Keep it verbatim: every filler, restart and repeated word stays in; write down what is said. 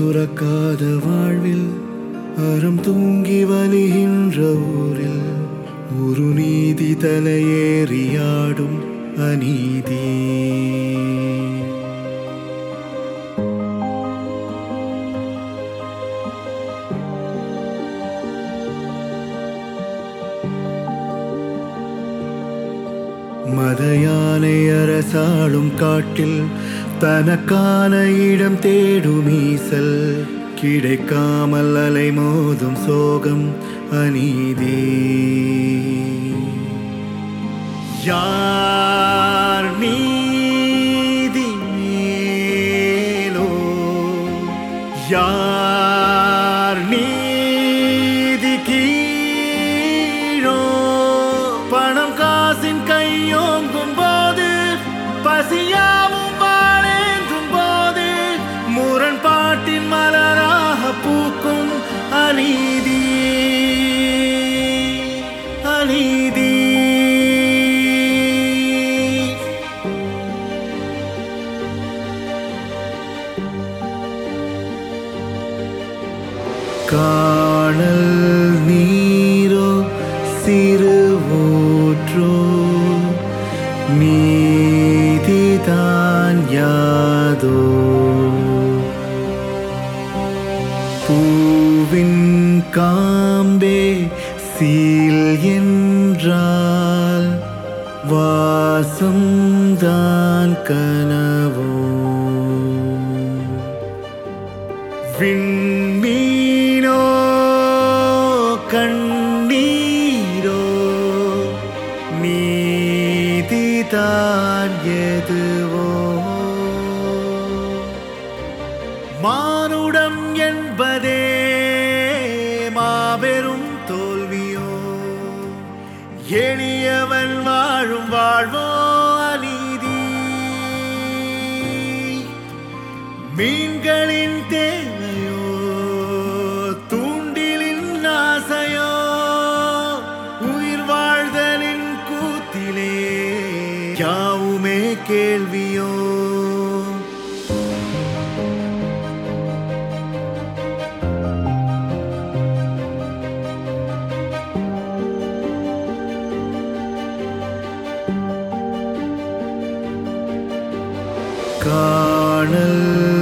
சுரக்காத வாழ்வில் அறம் தூங்கி வலிகின்ற ஊரில் ஒரு நீதி தலையேறியாடும் அநீதி. மத யானை அரசாளும் காட்டில் தனக்கான இடம் தேடும் ஈசல் கிடைக்காமல் அலை மோதும் சோகம் அநீதி. யார் நீதி மேலோ யார் நீதி கீழோ பணம் காசின் கையோங்கும் போது பசியாவும் வாழேந்தும் போது முரண்பாட்டின் மலராக பூக்கும் அநீதி அநீதி. காணல் நீரோ சிறு ஊற்றோ நீதிதான் யாதோ பூவின் காம்பே சீல் என்றால் வாசம்தான் கனவோ விண்மீனோ கண்ணீரோ நீதிதான் எதுவோ மானுடம் என்பதே மாபெரும் தோல்வியோ எளியவன் வாழும் வாழ்வோ அநீதி. மீன்களின் தேவையோ தூண்டிலின் ஆசையோ உயிர் வாழ்தலின் கூத்திலே யாவுமே கேள்வியோ. காணல்